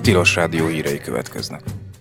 Tilos Rádió hírei következnek.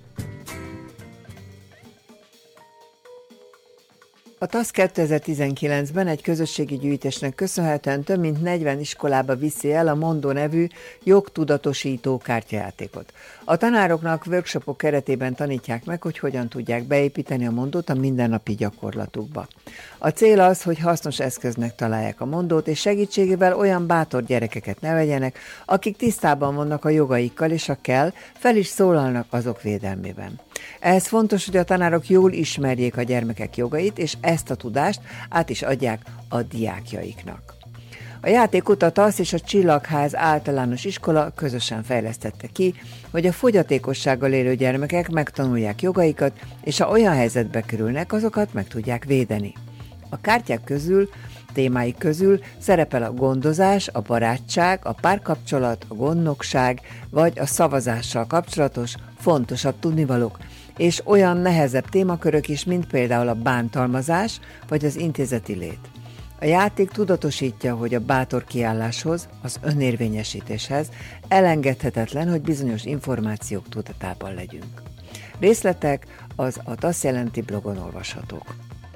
A TASZ 2019-ben egy közösségi gyűjtésnek köszönhetően több mint 40 iskolába viszi el a Mondó nevű jogtudatosító kártyajátékot. A tanároknak workshopok keretében tanítják meg, hogy hogyan tudják beépíteni a Mondót a mindennapi gyakorlatukba. A cél az, hogy hasznos eszköznek találják a Mondót, és segítségével olyan bátor gyerekeket neveljenek, akik tisztában vannak a jogaikkal, és ha kell, fel is szólalnak azok védelmében. Ehhez fontos, hogy a tanárok jól ismerjék a gyermekek jogait, és ezt a tudást át is adják a diákjaiknak. A játékot a TASZ és a Csillagház általános iskola közösen fejlesztette ki, hogy a fogyatékossággal élő gyermekek megtanulják jogaikat, és ha olyan helyzetbe kerülnek, azokat meg tudják védeni. A kártyák közül, témáik közül szerepel a gondozás, a barátság, a párkapcsolat, a gondnokság, vagy a szavazással kapcsolatos, fontosabb tudnivalók, és olyan nehezebb témakörök is, mint például a bántalmazás vagy az intézeti lét. A játék tudatosítja, hogy a bátor kiálláshoz, az önérvényesítéshez elengedhetetlen, hogy bizonyos információk tudatában legyünk. Részletek az a TASZ jelenti blogon olvashatók.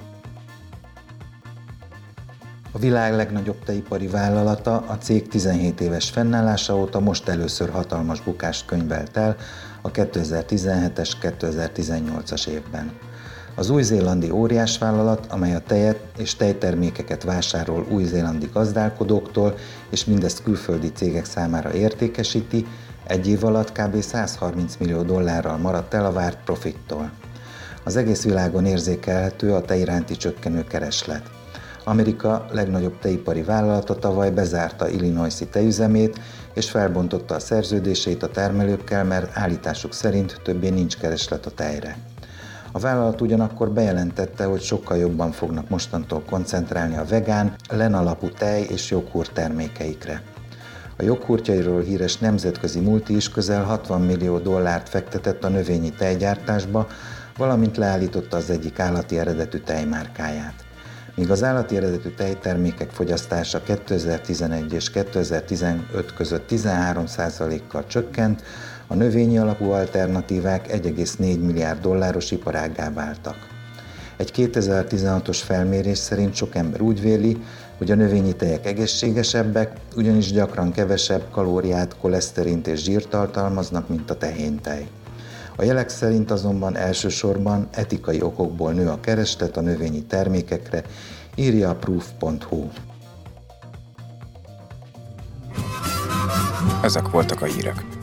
A világ legnagyobb tejipari vállalata a cég 17 éves fennállása óta most először hatalmas bukást könyvelt el a 2017-es, 2018-as évben. Az új-zélandi óriásvállalat, amely a tejet és tejtermékeket vásárol új-zélandi gazdálkodóktól, és mindezt külföldi cégek számára értékesíti, egy év alatt kb. $130 millió maradt el a várt profittól. Az egész világon érzékelhető a tej iránti csökkenő kereslet. Amerika legnagyobb tejipari vállalata tavaly bezárta Illinois-i tejüzemét, és felbontotta a szerződéseit a termelőkkel, mert állításuk szerint többé nincs kereslet a tejre. A vállalat ugyanakkor bejelentette, hogy sokkal jobban fognak mostantól koncentrálni a vegán, len alapú tej és joghurt termékeikre. A joghurtjairól híres nemzetközi multi is közel $60 millió fektetett a növényi tejgyártásba, valamint leállította az egyik állati eredetű tejmárkáját. Míg az állati eredetű tejtermékek fogyasztása 2011 és 2015 között 13%-kal csökkent, a növényi alapú alternatívák $1,4 milliárd iparággá váltak. Egy 2016-os felmérés szerint sok ember úgy véli, hogy a növényi tejek egészségesebbek, ugyanis gyakran kevesebb kalóriát, koleszterint és zsírt tartalmaznak, mint a tehénytej. A jelek szerint azonban elsősorban etikai okokból nő a kereslet a növényi termékekre, írja a proof.hu. Ezek voltak a hírek.